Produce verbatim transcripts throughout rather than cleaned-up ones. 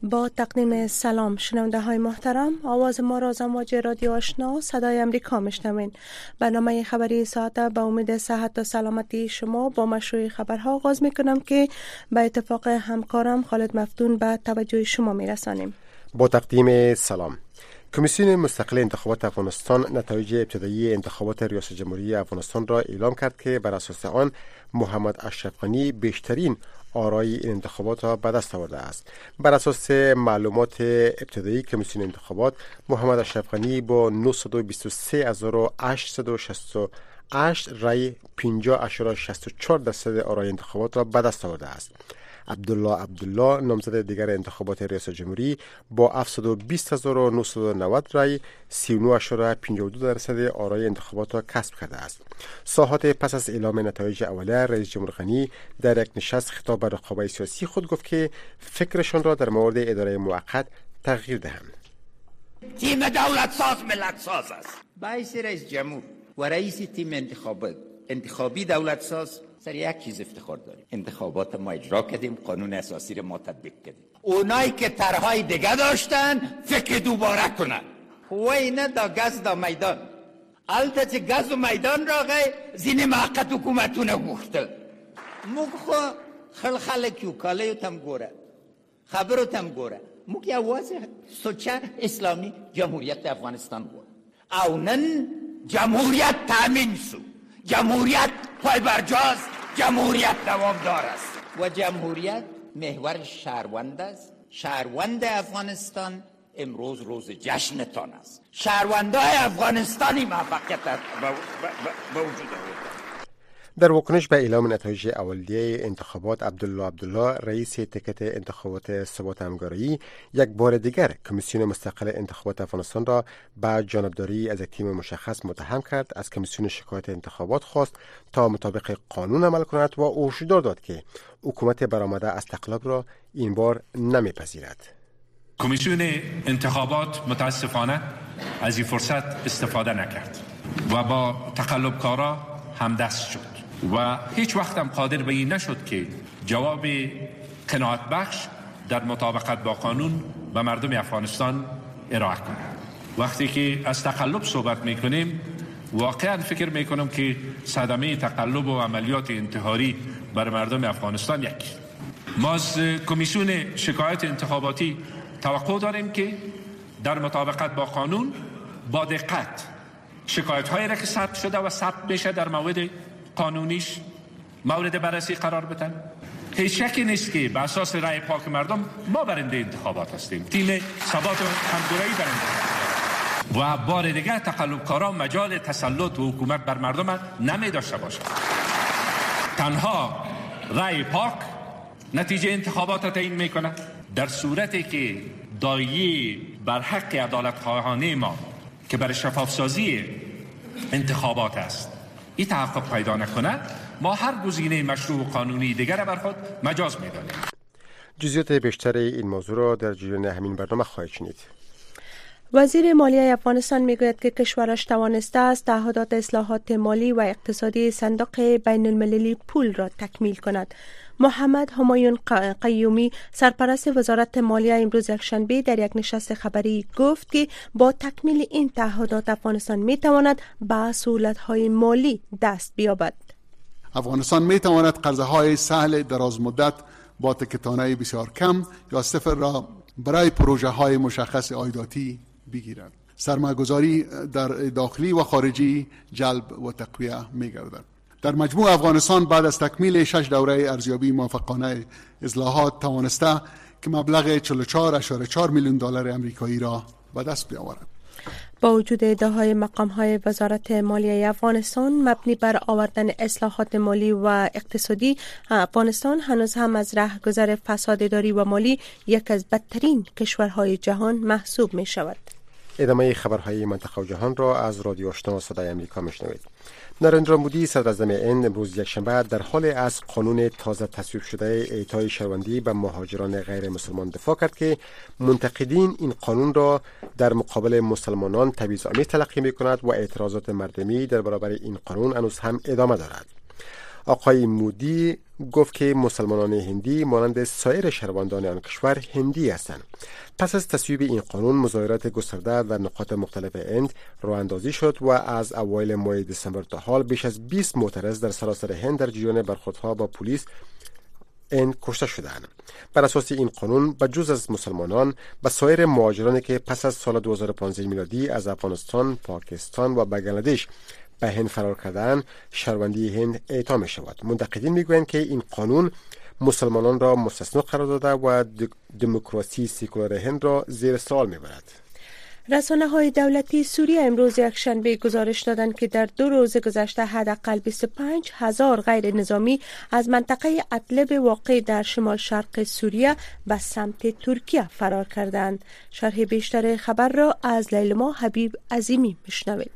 با تقدیم سلام شنونده های محترم، آواز ما را از امواج رادیو آشنا صدای امریکا میشنوین. برنامه خبری ساعت به امید صحت و سلامتی شما با مشروع خبرها آغاز میکنم که به اتفاق همکارم خالد مفتون به توجه شما میرسانیم. با تقدیم سلام. کمیسیون مستقل انتخابات افغانستان نتایج ابتدایی انتخابات ریاست جمهوری افغانستان را اعلام کرد که بر اساس آن محمد اشرف غنی بیشترین آرای این انتخابات را به دست آورده است. بر اساس معلومات ابتدایی کمیسیون انتخابات، محمد اشرف غنی با نهصد و بیست و سه هزار و هشتصد و شصت و هشت رای پنجاه اشاره شصت و چهار درصد آرای انتخابات را به دست آورده است. عبدالله عبدالله نامزد دیگر انتخابات ریاست جمهوری با هفتصد و بیست هزار و نهصد و نود رای سی و نه اشاره پنجاه و دو درصد آرای انتخابات را کسب کرده است. ساعات پس از اعلام نتایج اولیه، رئیس جمهور غنی در یک نشست خطاب به رقابای سیاسی خود گفت که فکرشان را در مورد اداره موقت تغییر دهند. تیم دولت ساز ملت ساز است. باعث رئیس جمهور و رئیس تیم انتخابات انتخابی دولت ساز سر یک چیز افتخار داریم: انتخابات ما اجرا کردیم، قانون اساسی را ما تطبیق کردیم. اونایی که طرحهای دیگه داشتن فکر دوباره کنن. و اینه دا گز دا میدان البته چه گز و میدان را غی زین موقت حکومتونه گفتل موگ خو خل خلکی و کاله تم گوره خبرو تم گوره موگ یواز سوچه اسلامی جمهوریت افغانستان بود. او نن جمهوریت تامین سو، جمهوریت پای برجاست، جمهوریت دوامدار است و جمهوریت محور شهروند است. شهروند افغانستان امروز روز جشنتان است. شهروندای افغانستانی موفقیت به وجود آورده. در واکنش به اعلام نتایج اولیه انتخابات، عبدالله عبدالله رئیس تکت انتخابات ثبات همکاری یک بار دیگر کمیسیون مستقل انتخابات افغانستان را به جانبداری از یک تیم مشخص متهم کرد. از کمیسیون شکایت انتخابات خواست تا مطابق قانون عمل کند و هشدار داد که حکومت برآمده از تقلب را این بار نمیپذیرد. کمیسیون انتخابات متاسفانه از این فرصت استفاده نکرد و با تقلبکارا همدست شد و هیچ وقت هم قادر به این نشد که جواب قناعت بخش در مطابقت با قانون به مردم افغانستان ارائه کند. وقتی که از تقلب صحبت میکنیم واقعا فکر میکنم که صدمه تقلب و عملیات انتحاری بر مردم افغانستان یک. ما از کمیسیون شکایت انتخاباتی توقع داریم که در مطابقت با قانون با دقت شکایت هایی را که ثبت شده و ثبت میشه در مواد قانونیش مورد بررسی قرار بدن. هیچ شکی نیست که به اساس رأی پاک مردم ما برنده انتخابات هستیم. تیم ثبات و همگرایی برنده و بار دیگر تقلبکاران مجال تسلط و حکومت بر مردم نمی داشته باشند. تنها رأی پاک نتیجه انتخابات را تعیین میکنه. در صورتی که دایه بر حق عدالت خواهانه ما که برای شفاف سازی انتخابات است این تحقق پیدا نکنه، ما هر گزینه مشروع و قانونی دیگر بر خود مجاز می‌دانیم. جزئیات بیشتر این موضوع را در جریان همین برنامه خواهید شنید. وزیر مالیه افغانستان میگوید که کشورش توانسته است تعهدات اصلاحات مالی و اقتصادی صندوق بین المللی پول را تکمیل کند. محمد همایون قیومی سرپرست وزارت مالیه امروز یکشنبه در یک نشست خبری گفت که با تکمیل این تعهدات افغانستان میتواند به سهولت‌های مالی دست بیابد. افغانستان میتواند قرضه‌های سهل دراز مدت با تکتانه بسیار کم یا صفر را برای پروژه‌های مشخص عایداتی بگیرد. سرمایه‌گذاری در داخلی و خارجی جلب و تقویه می‌گردد. در مجموع افغانستان بعد از تکمیل شش دوره ارزیابی موفقانه اصلاحات توانسته که مبلغ چهل و چهار اشاره چهار میلیون دلار آمریکایی را به دست بیاورد. با وجود ادعاهای مقام‌های وزارت مالیه افغانستان مبنی بر آوردن اصلاحات مالی و اقتصادی، افغانستان هنوز هم از رهگذر فساد اداری و مالی یک از بدترین کشورهای جهان محسوب می شود. ادامه خبرهای منطقه و جهان را از رادیو آشنا صدای امریکا میشنوید. نریندرا مودی صدر اعظم هند امروز یکشنبه در حال از قانون تازه تصویب شده اعطای شهروندی به مهاجران غیر مسلمان دفاع کرد که منتقدین این قانون را در مقابل مسلمانان تبعیض‌آمیز تلقی می‌کند و اعتراضات مردمی در برابر این قانون هنوز هم ادامه دارد. آقای مودی گفت که مسلمانان هندی مانند سایر شهروندان آن کشور هندی هستند. پس از تصویب این قانون مظاهرات گسترده در نقاط مختلف هند راه اندازی شد و از اوایل ماه دسامبر تا حال بیش از بیست معترض در سراسر هند در جریان برخوردها با پلیس هند کشته شدند. بر اساس این قانون به جز از مسلمانان و سایر مهاجرانی که پس از سال دو هزار و پانزده میلادی از افغانستان، پاکستان و بنگلادش به هند فرار کردند، شهروندی هند اعطا می شود. منتقدین می گویند که این قانون مسلمانان را مستثنا قرار داده و دموکراسی سکولار هند را زیر سوال می برد. رسانه های دولتی سوریه امروز یکشنبه گزارش دادند که در دو روز گذشته حداقل بیست و پنج هزار غیر نظامی از منطقه ادلب واقع در شمال شرق سوریه به سمت ترکیه فرار کردند. شرح بیشتر خبر را از لیلما حبیب عظیمی میشنوید.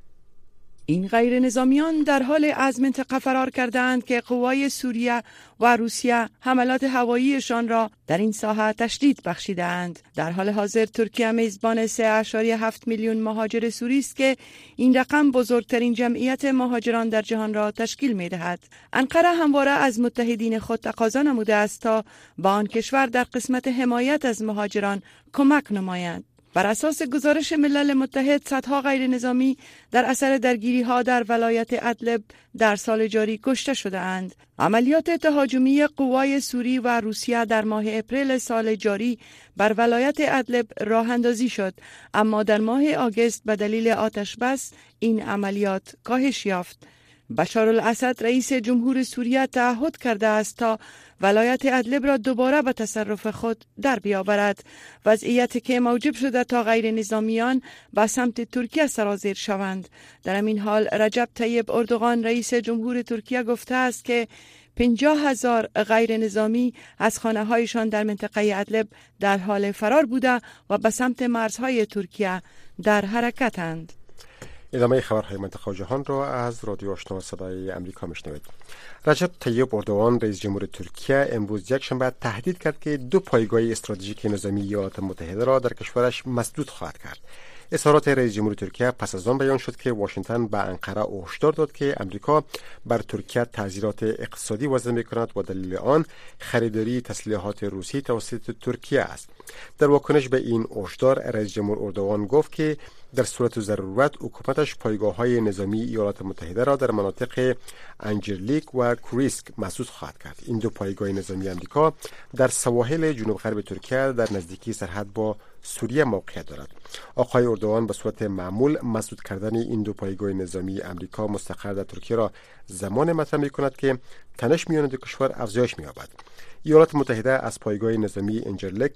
این غیر نظامیان در حال از منطقه فرار کردند که قوای سوریه و روسیه حملات هواییشان را در این ساحه تشدید بخشیدند. در حال حاضر ترکیه میزبان سه و هفت میلیون مهاجر سوری است که این رقم بزرگترین جمعیت مهاجران در جهان را تشکیل می دهد. انقره همواره از متحدین خود تقاضا نموده است تا با آن کشور در قسمت حمایت از مهاجران کمک نمایند. بر اساس گزارش ملل متحد، صدها غیر نظامی در اثر درگیری ها در ولایت ادلب در سال جاری کشته شده اند. عملیات تهاجمی قوای سوری و روسیه در ماه اپریل سال جاری بر ولایت ادلب راه اندازی شد، اما در ماه آگوست به دلیل آتش بس این عملیات کاهش یافت. بشار الاسد رئیس جمهور سوریه تعهد کرده است تا ولایت ادلب را دوباره به تصرف خود در بیاورد، وضعیتی که موجب شده تا غیر نظامیان به سمت ترکیه سرازیر شوند. در همین حال رجب طیب اردوغان رئیس جمهور ترکیه گفته است که پنجاه هزار غیر نظامی از خانه هایشان در منطقه ادلب در حال فرار بوده و به سمت مرزهای ترکیه در حرکتند. ادامه خبرهای منطقه و جهان را از رادیو آشنا صدای امریکا میشنوید. رجب طیب اردوغان رئیس جمهور ترکیه امروز یکشنبه تهدید کرد که دو پایگاه استراتژیک نظامی ایالات متحده را در کشورش مسدود خواهد کرد. اظهارات رئیس جمهور ترکیه پس از آن بیان شد که واشنگتن به انقره هشدار داد که امریکا بر ترکیه تعزیرات اقتصادی وضع می‌کند و دلیل آن خریداری تسلیحات روسی توسط ترکیه است. در واکنش به این هشدار رئیس جمهور اردوغان گفت که در صورت ضرورت حکومتش پایگاه‌های نظامی ایالات متحده را در مناطق انجرلیک و کوریسک مسدود خواهد کرد. این دو پایگاه نظامی آمریکا در سواحل جنوب غرب ترکیه در نزدیکی سرحد با سوریه موقعیت دارد. آقای اردوغان به صورت معمول مسدود کردن این دو پایگاه نظامی آمریکا مستقر در ترکیه را زمان مطرح می‌کند که تنش میان دو کشور افزایش می‌یابد. ایالات متحده از پایگاه نظامی انجرلیک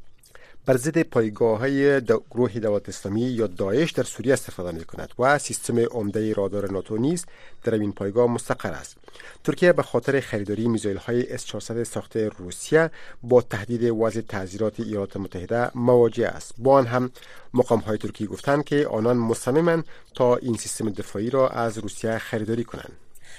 بر ضد پایگاه‌های گروه دولت اسلامی یا داعش در سوریه استفاده می‌کند و سیستم عمده رادار ناتو نیز در این پایگاه مستقر است. ترکیه به خاطر خریداری میزایل‌های اس چهارصد ساخته روسیه با تهدید وضع تعزیرات ایالات متحده مواجه است. با آن هم مقام‌های ترکی گفتند که آنان مصممند تا این سیستم دفاعی را از روسیه خریداری کنند.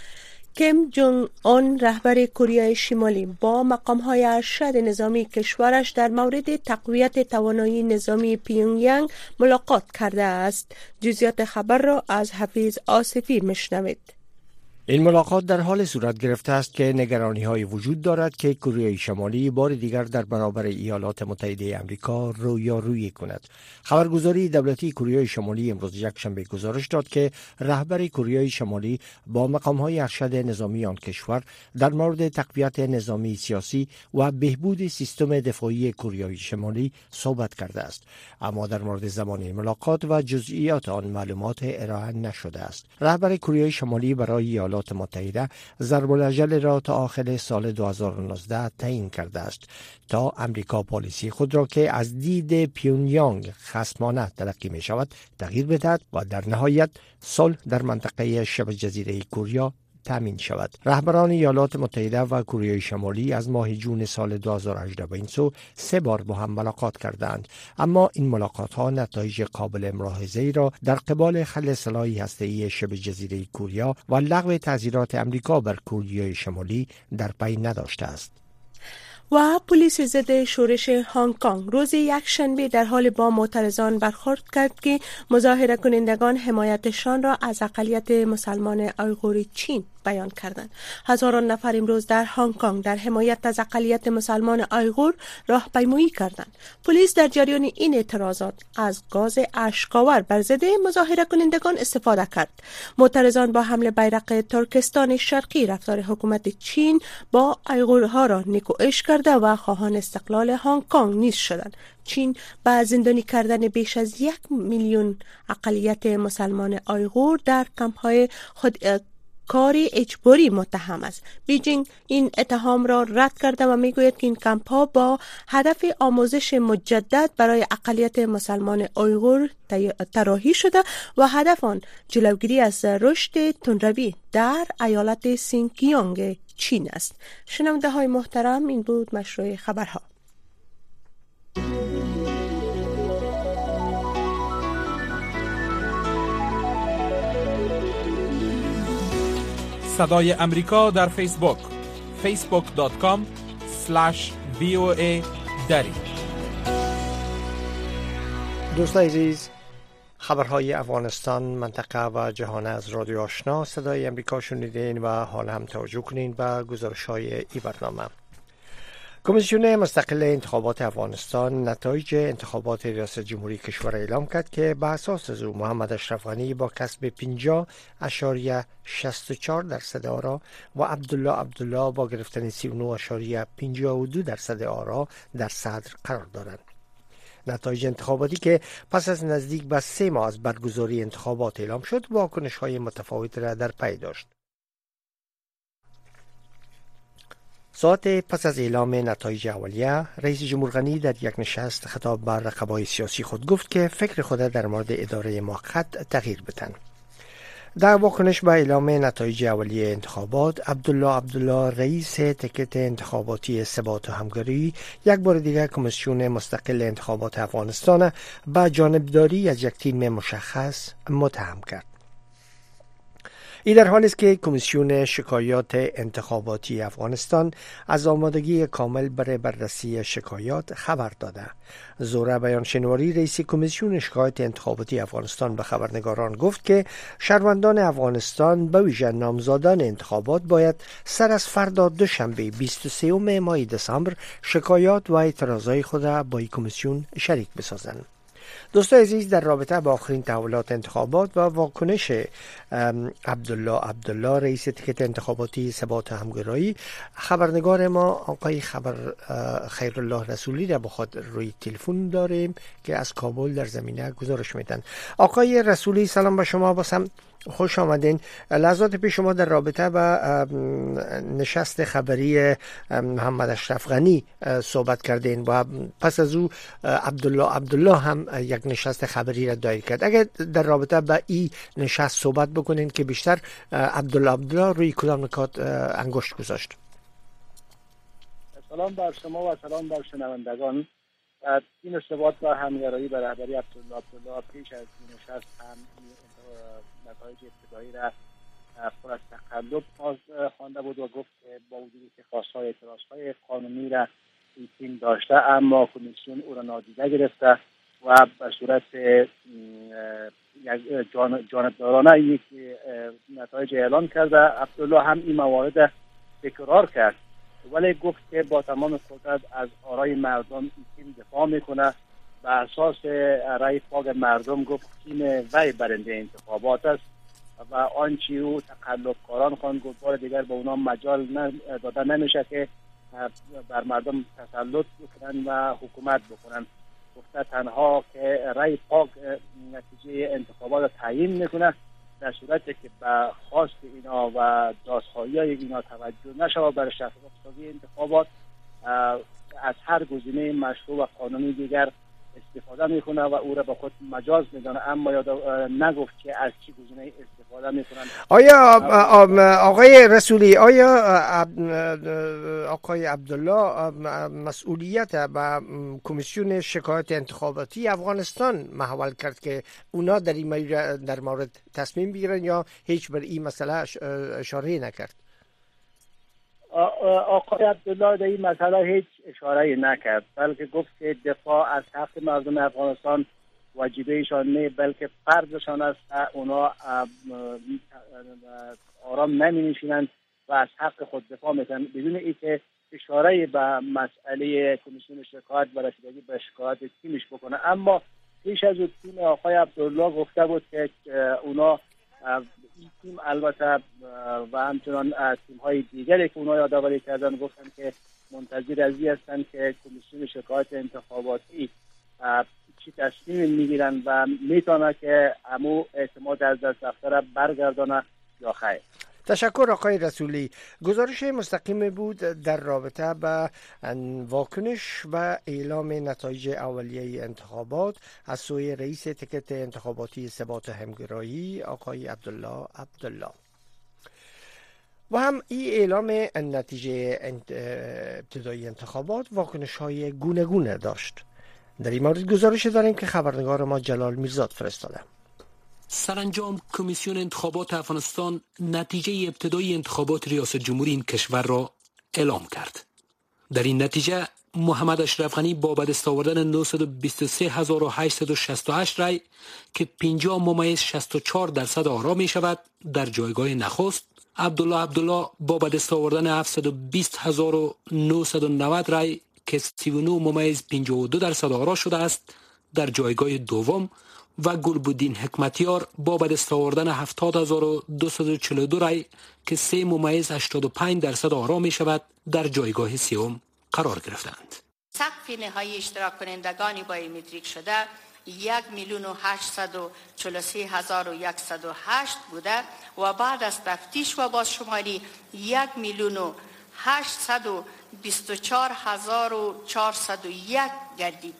کیم جونگ اون رهبر کره شمالی با مقام‌های ارشد نظامی کشورش در مورد تقویت توانایی نظامی پیونگیانگ ملاقات کرده است. جزئیات خبر را از حفیظ آصفی میشنوید. این ملاقات در حال صورت گرفته است که نگرانی‌های وجود دارد که کره شمالی بار دیگر در برابر ایالات متحده آمریکا رویارویی کند. خبرگزاری دولتی کره شمالی امروز یکشنبه گزارش داد که رهبر کره شمالی با مقام‌های ارشد نظامی آن کشور در مورد تقویت نظامی سیاسی و بهبود سیستم دفاعی کره شمالی صحبت کرده است، اما در مورد زمان ملاقات و جزئیات آن معلومات ارائه نشده است. رهبر کره شمالی برای ایالات متحده ضرب الاجل را تا آخر سال دو هزار و نوزده تعیین کرده است تا امریکا پالیسی خود را که از دید پیونگیانگ خصمانه تلقی می شود تغییر بدهد و در نهایت صلح در منطقه شبه جزیره کره تامین شود. رهبران ایالات متحده و کره شمالی از ماه جون سال دو هزار و هجده به این سو سه بار با هم ملاقات کردند، اما این ملاقات ها نتایج قابل ملاحظه‌ای را در قبال خل سلاح هسته‌ای شبه جزیره کره و لغو تعزیرات امریکا بر کره شمالی در پی نداشته است. و پلیس ضد شورش هنگ کنگ روز یکشنبه در حال با معترضان برخورد کرد که مظاهره کنندگان حمایتشان را از اقلیت مسلمان اویغور چین بیان کردند. هزاران نفر امروز در هنگ کنگ در حمایت از اقلیت مسلمان آیغور راهپیمایی کردند. پلیس در جریان این اعتراضات از گاز اشک‌آور بر ضد مظاهره کنندگان استفاده کرد. معترضان با حمل بیرق ترکستان شرقی رفتار حکومت چین با آیغورها را نیکوئش کرده و خواهان استقلال هنگ کنگ نیز شدند. چین با زندانی کردن بیش از یک میلیون اقلیت مسلمان آیغور در کمپ‌های خود کاری اجباری متهم است. بیجینگ این اتهام را رد کرده و میگوید که این کمپ‌ها با هدف آموزش مجدد برای اقلیت مسلمان آیغور طراحی شده و هدف آن جلوگیری از رشد تندروی در ایالت سینکیانگ چین است. شنونده های محترم، این بود مشروع خبرها. صدای امریکا در فیسبوک فیسبوک دات کام اسلش وی او ای دری. دوستان عزیز، خبرهای افغانستان، منطقه و جهان از رادیو آشنا صدای امریکا شنیدین و حال هم توجه کنین به گزارش‌های این برنامه. کمیسیون مستقل انتخابات افغانستان نتایج انتخابات ریاست جمهوری کشور اعلام کرد که به اساس از او محمد اشرف غنی با کسب پنجاه اشاریه شصت و چهار درصد آرا و عبدالله عبدالله با گرفتن سی و نه اشاریه پنجاه و دو درصد آرا در صدر قرار دارند. نتایج انتخاباتی که پس از نزدیک به سه ماه از برگزاری انتخابات اعلام شد، واکنش‌های متفاوتی را در پی داشت. ساعت پس از اعلام نتایج اولیه، رئیس جمهور غنی در یک نشست خطاب به رقبای سیاسی خود گفت که فکر خود در مورد اداره موقت تغییر بدن. در واکنش به اعلام نتایج اولیه انتخابات، عبدالله عبدالله رئیس تکت انتخاباتی ثبات و همکاری یک بار دیگر کمیسیون مستقل انتخابات افغانستان به جانبداری از یک تیم مشخص متهم کرد. این در حالی است که کمیسیون شکایات انتخاباتی افغانستان از آمادگی کامل برای بررسی شکایات خبر داده. زوره بیان شنواری رئیس کمیسیون شکایات انتخاباتی افغانستان به خبرنگاران گفت که شهروندان افغانستان به ویژه نامزادان انتخابات باید سر از فردا دوشنبه بیست و سوم ماه دسامبر شکایات و اعتراضات خود را با کمیسیون شریک بسازند. دوستان عزیز، در رابطه با آخرین تحولات انتخابات و واکنش عبدالله عبدالله رئیس تکت انتخاباتی ثبات و همگرایی، خبرنگار ما آقای خبر خیرالله رسولی را با خود روی تلفن داریم که از کابل در زمینه گزارش میدن. آقای رسولی، سلام به شما، باسم خوش آمدین. لحظات پیش شما در رابطه با نشست خبری محمد اشرف غنی صحبت کردین و پس از او عبدالله عبدالله هم یک نشست خبری را دایر کرد. اگر در رابطه با این نشست صحبت بکنین که بیشتر عبدالله عبدالله روی کدام نکات انگشت گذاشت؟ سلام بر شما و سلام بر شنوندگان. این ارتباط و همگرایی به رهبری عبدالله عبدالله پیش از این نشست هم نتایج ابتدایی را پر از تقلب خوانده بود و گفت که با وجودی که خواستهای اعتراضهای قانونی را این تیم داشته، اما کمیسیون او را نادیده گرفته و به صورت جانبدارانه یک نتایج اعلام کرده. عبدالله هم این موارد تکرار کرد، ولی گفت که با تمام قدرت از آرای مردم این تیم دفاع میکنه. به اساس رای پاک مردم گفت تیم وی برنده انتخابات است و آنچه او تقلبکاران خواند گفت بار دیگر به اونا مجال داده نمیشه که بر مردم تسلط بکنن و حکومت بکنن. گفته تنها که رای پاک نتیجه انتخابات تعیین میکنه، در صورتی که به خواست اینا و دادخواهی های اینا توجه نشود بر شفافیت انتخابات، از هر گزینه مشروع و قانونی دیگر استفاده میکنه و او را به خود مجاز میدانه، اما یاد نگفت که از چی گزینه استفاده میکنن. آیا آقای رسولی، آیا آقای عبدالله مسئولیت به کمیسیون شکایت انتخاباتی افغانستان محول کرد که اونا در این در مورد تصمیم بگیرن یا هیچ بر این مسئله اشاره نکرد؟ آقای عبدالله در این مسئله هیچ اشاره نکرد، بلکه گفت که دفاع از حق مردم افغانستان واجبهشان نه بلکه فرضشان است. اونا آرام نمی نشینند و از حق خود دفاع میکنند بدون اینکه اشاره به مسئله کمیسیون شکایت و رسیدگی به شکایت تیمش بکنه. اما پیش از اون تیم آقای عبدالله گفته بود که اونا این تیم البته و همچنان تیم های دیگری که اونا یادآوری کردن گفتن که منتظر از این هستن که کمیسیون شکایت انتخاباتی چی تصمیم میگیرن و میتونه که امو اعتماد از دست رفته برگردانه یا خیر. تشکر آقای رسولی. گزارش مستقیم بود در رابطه با واکنش و اعلام نتایج اولیه انتخابات از سوی رئیس تکت انتخاباتی ثبات همگرایی آقای عبدالله عبدالله. و هم این اعلام نتیجه ابتدایی انتخابات واکنش های گونه گونه داشت. در این مورد گزارش داریم که خبرنگار ما جلال میرزاد فرستاده. سرانجام کمیسیون انتخابات افغانستان نتیجه ابتدایی انتخابات ریاست جمهوری این کشور را اعلام کرد. در این نتیجه محمد اشرف غنی با به دست آوردن نهصد و بیست و سه هزار و هشتصد و شصت و هشت رای که پنجاه ممیز شصت و چهار درصد آرا می شود در جایگاه نخست، عبدالله عبدالله با به دست آوردن هفتصد و بیست هزار و نهصد و نود رای که سی و نه ممیز پنجاه و دو درصد آرا شده است در جایگاه دوم و گلبدین حکمتیار با به دست آوردن هفتاد هزار و دویست و چهل و دو رای که سه ممیز هشتاد و پنج درصد آرا می شود در جایگاه سوم قرار گرفتند. سقف نهایی اشتراک کنندگان بایومتریک شده یک میلیون و هشتصد و چهل و سه هزار و صد و هشت بوده و بعد از تفتیش و بازشماری یک میلیون و هشتصد و بیست و چهار هزار و چهارصد و یک گردید.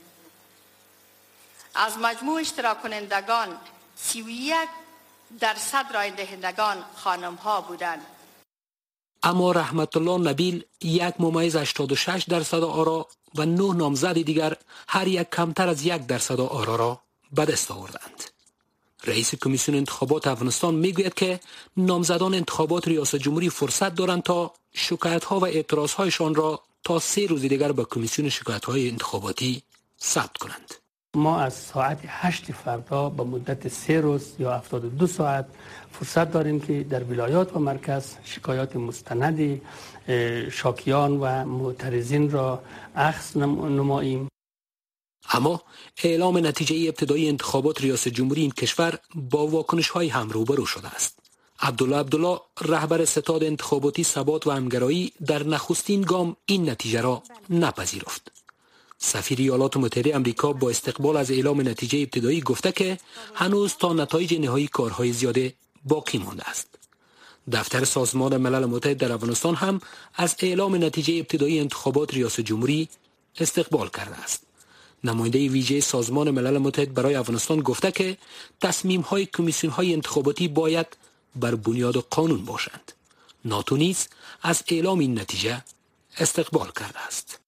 از مجموع اشتراک کنندگان سی و یک درصد رای دهندگان خانم ها بودند. اما رحمت الله نبیل یک ممیز هشتاد و شش درصد آرا و نه نامزد دیگر هر یک کمتر از یک درصد آرا را به دست آوردند. رئیس کمیسیون انتخابات افغانستان میگوید که نامزدان انتخابات ریاست جمهوری فرصت دارند تا شکایت ها و اعتراض هایشان را تا سه روز دیگر به کمیسیون شکایت های انتخاباتی ثبت کنند. ما از ساعت هشت فردا به مدت سه روز یا هفتاد و دو ساعت فرصت داریم که در ولایات و مرکز شکایات مستند شاکیان و معترضین را اخذ نماییم. اما اعلام نتیجه ابتدایی انتخابات ریاست جمهوری این کشور با واکنش های هم روبرو شده است. عبدالله عبدالله رهبر ستاد انتخاباتی ثبات و همگرایی در نخستین گام این نتیجه را نپذیرفت. سفیر ایالات متحده آمریکا با استقبال از اعلام نتیجه ابتدایی گفته که هنوز تا نتایج نهایی کارهای زیاده باقی مانده است. دفتر سازمان ملل متحد در افغانستان هم از اعلام نتیجه ابتدایی انتخابات ریاست جمهوری استقبال کرده است. نماینده ویژه سازمان ملل متحد برای افغانستان گفته که تصمیم‌های کمیسیون‌های انتخاباتی باید بر بنیاد قانون باشند. ناتو نیز از اعلام این نتیجه استقبال کرده است.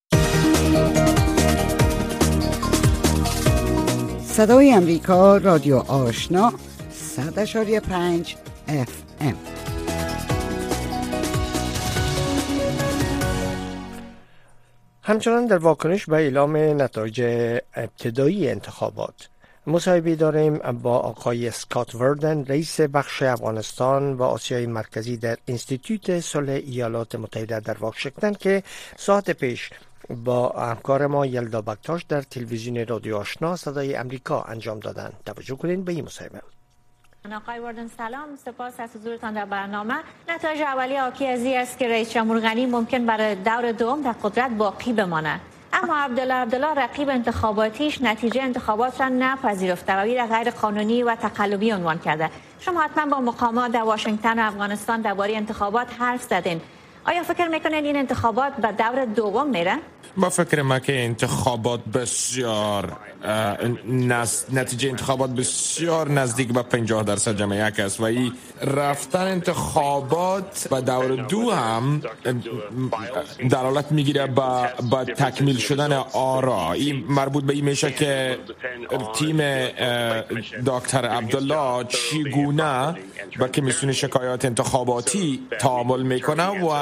صدای امریکا رادیو آشنا صد اشاری پنج اف ام. همچنان در واکنش به اعلام نتایج ابتدایی انتخابات مصاحبه داریم با آقای اسکات وردن، رئیس بخش افغانستان و آسیای مرکزی در انستیتوت صلح ایالات متحده در واشنگتن که ساعت پیش با همکار ما یلدا بکتاش در تلویزیون رادیو آشنا صدای امریکا انجام دادند. توجه کنید به این مصاحبه. آقای وردن سلام، سپاس از حضورتان در برنامه. نتایج اولیه حاکی از این است که رئیس جمهور غنی ممکن برای دور دوم در قدرت باقی بماند. اما عبدالله عبدالله رقیب انتخاباتیش نتیجه انتخابات را نپذیرفته و این را غیر قانونی و تقلبی عنوان کرده. شما حتما با مقامات در واشنگتن و افغانستان درباره انتخابات حرف زدین. آیا فکر میکنین این انتخابات به دور دوم میره؟ با فکر ما که انتخابات بسیار نتیجه انتخابات بسیار نزدیک به پنجاه درصد جمع یک است و این رفتن انتخابات به دور دو هم دلالت میگیره با با تکمیل شدن آرا. این مربوط به این میشه که تیم دکتر عبدالله چگونه با کمیسیون شکایات انتخاباتی تعامل میکنه و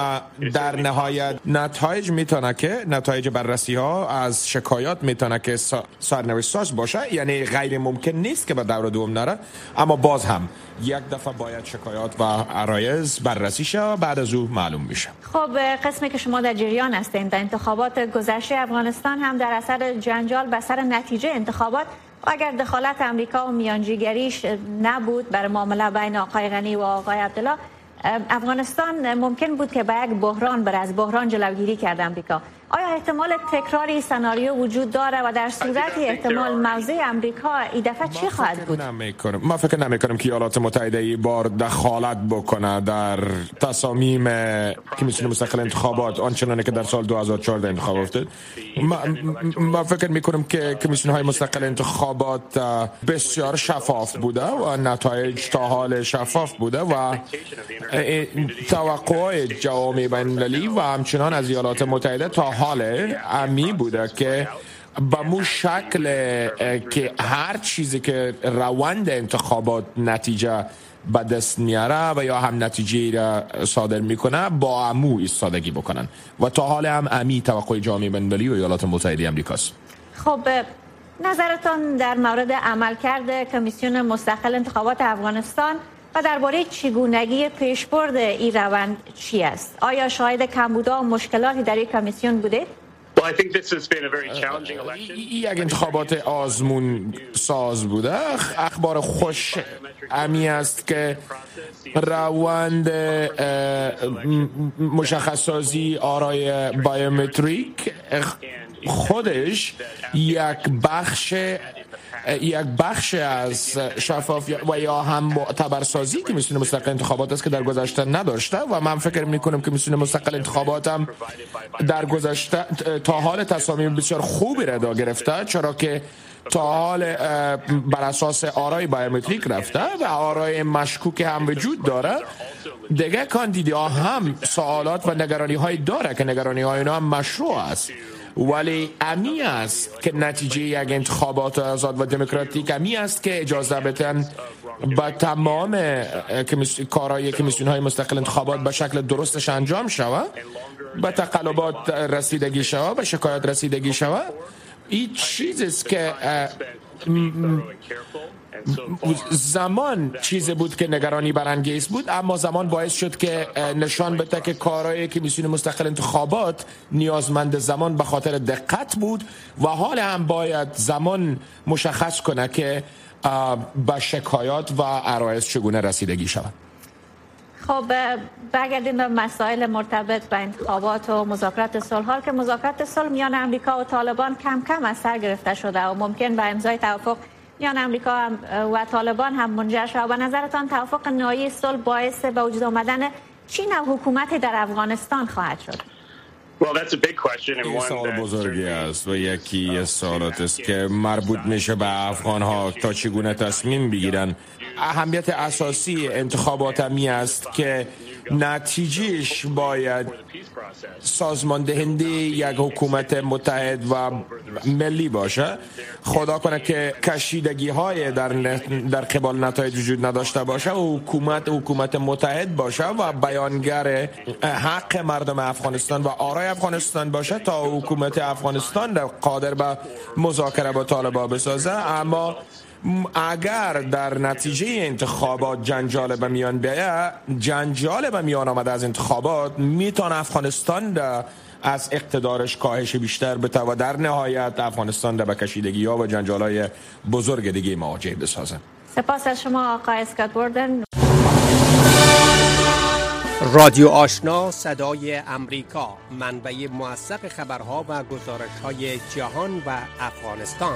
و در نهایت نتایج میتونه که نتایج بررسی ها از شکایات میتونه که سرنوشت ساز باشه، یعنی غیر ممکن نیست که به دور دوم نره، اما باز هم یک دفعه باید شکایات و عرایض بررسی شه، بعد از او معلوم میشه. خب قسمی که شما در جریان هستین، در انتخابات گذشته افغانستان هم در اثر جنجال به سر نتیجه انتخابات و اگر دخالت امریکا و میانجیگریش نبود بر معامله بین آقای غنی و آقای عبدالله، افغانستان ممکن بود که به یک بحران بر از بحران جلوگیری کرد امریکا. آیا احتمال تکراری سناریو وجود داره و در صورتی احتمال موضع امریکا این دفعه چی خواهد بود؟ ما فکر نمی کنم که ایالات متحده ای بار دخالت بکنه در تصامیم کمیسیون مستقل انتخابات آنچنانی که در سال دو هزار و چهارده انتخاب افتاد. ما, ما فکر می کنم که کمیسیون های مستقل انتخابات بسیار شفاف بوده و نتایج تا حال شفاف بوده و توقع جوامع بین المللی و همچنان از ایالات متحده تا حال امی بوده که با مو شکل که هر چیزی که روند انتخابات نتیجه به دست میاره و یا هم نتیجه را صادر میکنه با امو ایستادگی بکنن و تا حال هم امی توقع جامعه بین المللی و ایالات متحده آمریکاست. خب نظرتون در مورد عملکرد کمیسیون مستقل انتخابات افغانستان و درباره چگونگی پیشبرد این روند چی است؟ آیا شاهد کمبودها و مشکلاتی در این کمیسیون بوده؟ یک انتخابات آزمون ساز بوده. اخبار خوش امی است که روند مشخص سازی آرای بایومتریک خودش یک بخش یک بخش از شفاف و یا هم معتبرسازی که کمیسیون مستقل انتخابات است که در گذشته نداشته و من فکر میکنم که کمیسیون مستقل انتخابات هم در گذشته تا حال تصامیم بسیار خوبی را دا گرفته، چرا که تا حال بر اساس آرای بایومتریک رفته و آرای مشکوک هم وجود داره. دیگه کاندیدا هم سوالات و نگرانی های داره که نگرانی های اینا هم مشروع است، ولی امی است که نتیجه یک انتخابات آزاد و دموکراتیک امی است که اجازه بدن با تمام کارهای کمیسیون های مستقل انتخابات به شکل درستش انجام شود، به تقلبات رسیدگی شود، به شکایت رسیدگی شود. این چیزی است که زمان چیزی بود که نگرانی برانگیز بود، اما زمان باعث شد که نشان بده که کارهای کمیسیون مستقل انتخابات نیازمند زمان به خاطر دقت بود و حال هم باید زمان مشخص کنه که به شکایات و عرایض چگونه رسیدگی شود. خب برگردیم به مسائل مرتبط با انتخابات و مذاکرات صلح. حال که مذاکرات صلح میان امریکا و طالبان کم کم از سر گرفته شده و ممکن به امضای توافق میان امریکا و طالبان هم منجر شود، به نظرتان توافق نهایی صلح باعث به وجود آمدن چین و حکومت در افغانستان خواهد شد؟ این سوال بزرگی است و یکی از سوالات است که مربوط میشه به افغان ها تا چگونه تصمیم بگیرن. اهمیت اساسی انتخابات همی است که نتیجهش باید سازمان دهنده یک حکومت متحد و ملی باشه. خدا کنه که کشیدگی های در در قبال نتایج وجود نداشته باشه و حکومت حکومت متحد باشه و بیانگر حق مردم افغانستان و آرای افغانستان باشه تا حکومت افغانستان را قادر به مذاکره با طالبان بسازه. اما اگر در نتیجه انتخابات جنجال به میان بیاید، جنجال به میان آمده از انتخابات میتونه افغانستان را از اقتدارش کاهش بیشتر بده و در نهایت افغانستان را به کشیدگی ها و جنجال های بزرگ دیگه مواجه بسازه. سپاس از شما آقای اسکات بوردن. رادیو آشنا صدای امریکا، منبع موثق خبرها و گزارش‌های جهان و افغانستان.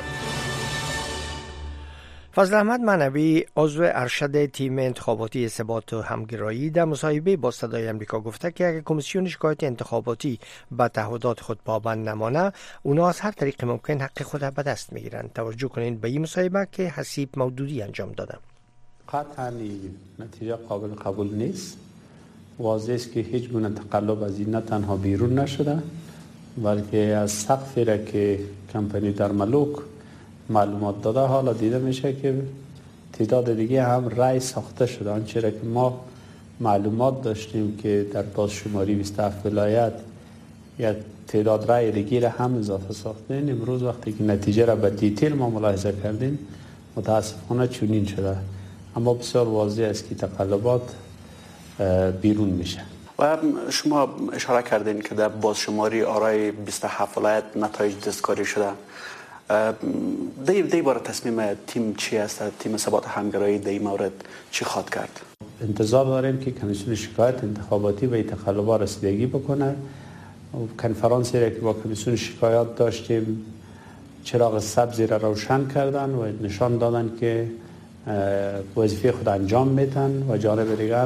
فضل احمد معنوی عضو ارشد تیم انتخاباتی ثبات و همگرایی در مصاحبه با صدای امریکا گفته که اگر کمیسیون شکایت انتخاباتی به تعهدات خود پابند نمانه، اونا از هر طریق ممکن حق خود به دست میگیرن. توجه کنید به این مصاحبه که حسیب مودودی انجام داده. قطعا نتیجه قابل قبول نیست. واضح است که هیچ گونه تقلب از این نه تنها بیرون نشده، بلکه از سقفی را که کمپانی در ملوک معلومات داده حالا دیده میشه که تعداد دیگه هم رای ساخته شده. آنچه را که ما معلومات داشتیم که در بازشماری بیست و هفت ولایت یک تعداد رای دیگه را هم اضافه ساختین. امروز وقتی که نتیجه را به دیتیل ما ملاحظه کردیم متاسفانه چنین شده، اما بسیار واضح است که تقلبات بیرون میشه. و شما اشاره کردین که در بازشماری آرای بیست و هفت ولایت نتایج دستکاری شده. دی دی بار تصمیم تیم چی است؟ تیم ثبات همگرایی در این مورد چی خواهد کرد؟ انتظار داریم که کمیسیون شکایت انتخاباتی به تقلبات رسیدگی بکنه. کنفرانسی را که با کمیسیون شکایت داشتیم چراغ سبزی را روشن کردن و نشان دادن که وظیفه خود انجام میدن و جانب دیگر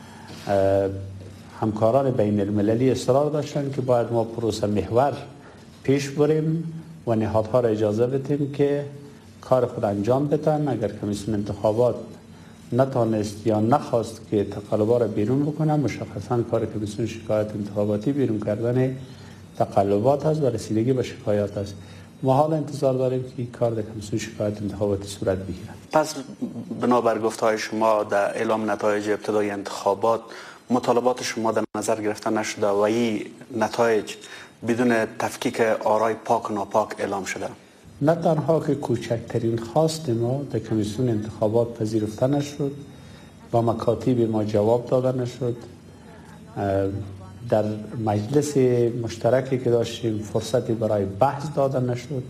همکاران بین المللی اصرار داشتن که باید ما پروسه محور پیش بریم و نهادها را اجازه بدیم که کار خود انجام بدن. اگر کمیسیون انتخابات نتانست یا نخواست که تقلبات را بیرون بکنه، مشخصا کار کمیسیون شکایت انتخاباتی بیرون کردن تقلبات هست و رسیدگی به شکایات است. ما حالا انتظار داریم که کار در کمیسیون شکایت انتخاباتی صورت بگیرد. پس بنابر گفته‌های شما در اعلام نتایج ابتدایی انتخابات مطالبات شما در نظر گرفته نشده و این نتایج بدون تفکیک آرای پاک و ناپاک اعلام شده؟ نه تنها که کوچکترین خواست ما در کمیسیون انتخابات پذیرفته نشد، با مکاتیب ما جواب داده نشد، در مجلس مشترکی که داشتیم فرصتی برای بحث داده نشد.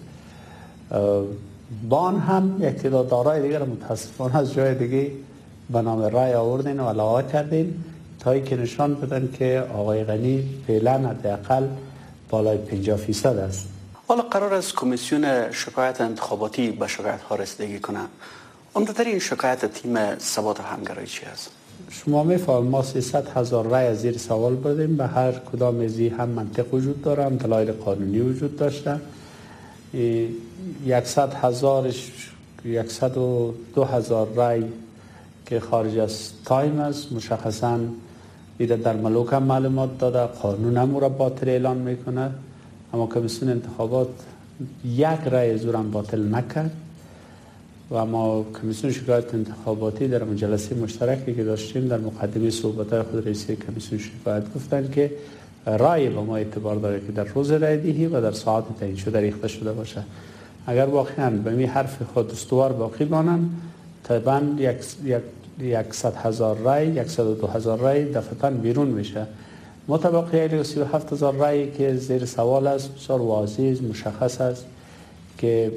با آن هم یک تعداد آرای دیگر متاسفانه از جای دیگه به نام رای آوردین و علاوه کردین تا که نشان بدن که آقای غنی فعلا حداقل بالای پنجاه فیصد است. حالا قرار است کمیسیون شکایت انتخاباتی به شکایت ها رسیدگی کنه. عمده‌ترین شکایت تیم ثبات و همگرایی چی است؟ شما میفهمید ما سیصد هزار رای از زیر سوال بردیم. به هر کدام از این هم منطق وجود داره، هم دلایل قانونی وجود داشته. یکصد هزارش یکصد و دو هزار رای که خارج از تایم است، مشخصاً ایده در ملوک هم معلومات داده، قانون هم را باطل اعلان میکنه، اما کمیسیون انتخابات یک رای زور هم باطل نکرد. و اما کمیسیون شکایت انتخاباتی در مجلس مشترکی که داشتیم در مقدمه صحبت‌های خود رئیس کمیسیون شکایت گفتن که رای به ما اعتبار داره که در روز رای دهی و در ساعت تعیین شده ریخته شده باشه. اگر واقعا به می حرف خود استوار باقی مانن، طبعا یک یک صد هزار رای، یکصد و دو هزار رای دفعتاً بیرون میشه. مطابق سی و هفت هزار رای که زیر سوال است، بسیار واضح مشخص است که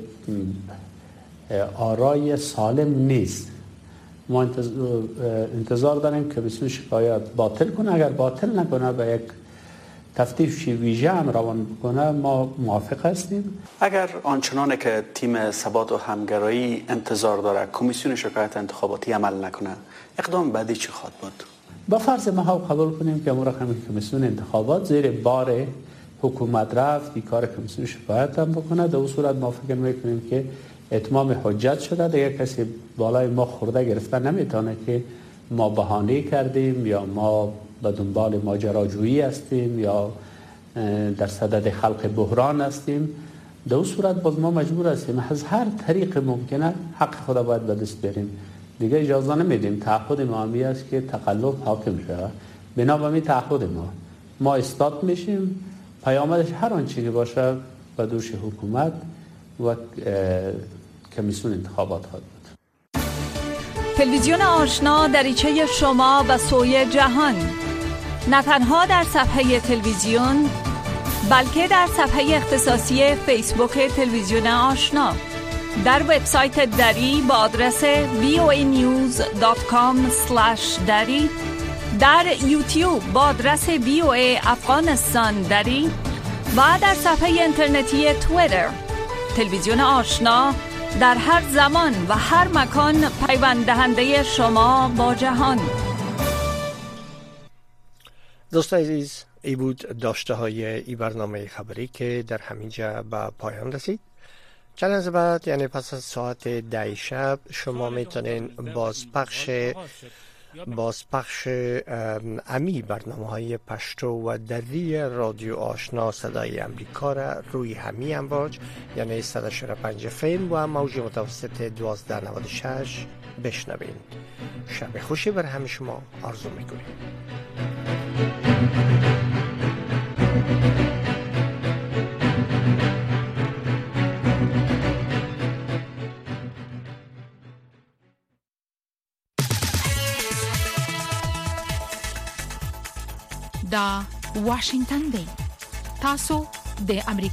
آرای سالم نیست. ما انتظار داریم که کمیسیون شکایت باطل کنه. اگر باطل نکنه به یک تفتیش ویژه هم روان بکنه، ما موافق هستیم. اگر آنچنانه که تیم ثبات و همگرایی انتظار داره کمیسیون شکایت انتخاباتی عمل نکنه، اقدام بعدی چی خواهد بود؟ با فرض ما قبول کنیم که امور همین کمیسیون انتخابات زیر بار حکومت رفت، این کار کمیسیون شکایت هم بکنه، در اون صورت ما فکر میکنیم که اتمام حجت شده، دیگه کسی بالای ما خورده گرفته نمیتونه که ما بهانه کردیم یا ما به دنبال ماجراجویی هستیم یا در صدد خلق بحران هستیم. در اون صورت باز ما مجبور هستیم از هر طریق ممکنه حق خدا باید به دست بریم. دیگه اجازه نمیدیم. تعهد ما همی است که تقلب حاکم شود. بنا به این تعهد ما ما استاد میشیم، پیامدش هر آنچه که باشه به دوش حکومت و کمیسیون انتخابات خواهد بود. تلویزیون آشنا دریچه شما و سوی جهان، نه تنها در صفحه تلویزیون بلکه در صفحه اختصاصی فیسبوک تلویزیون آشنا، در وبسایت دری با آدرس وی او ای نیوز دات کام اسلش دری، در یوتیوب با آدرس وی او ای افغانستان دری و در صفحه اینترنتی توییتر. تلویزیون آشنا در هر زمان و هر مکان پیوند دهنده شما با جهان. دوستان عزیز، ای بود داشته های ای برنامه خبری که در همینجا به پایان رسید. چند از بعد یعنی پس از ساعت ده شب شما میتونین بازپخش بازپخش امی برنامه های پشتو و دری رادیو آشنا صدای امریکا را روی همی امواج یعنی صد و چهل و پنج فیم و موج متوسط دوازده نود و شش بشنوید. شب خوشی بر همه شما آرزو میکنیم. دا واشنگتن دی تاسو د امریکا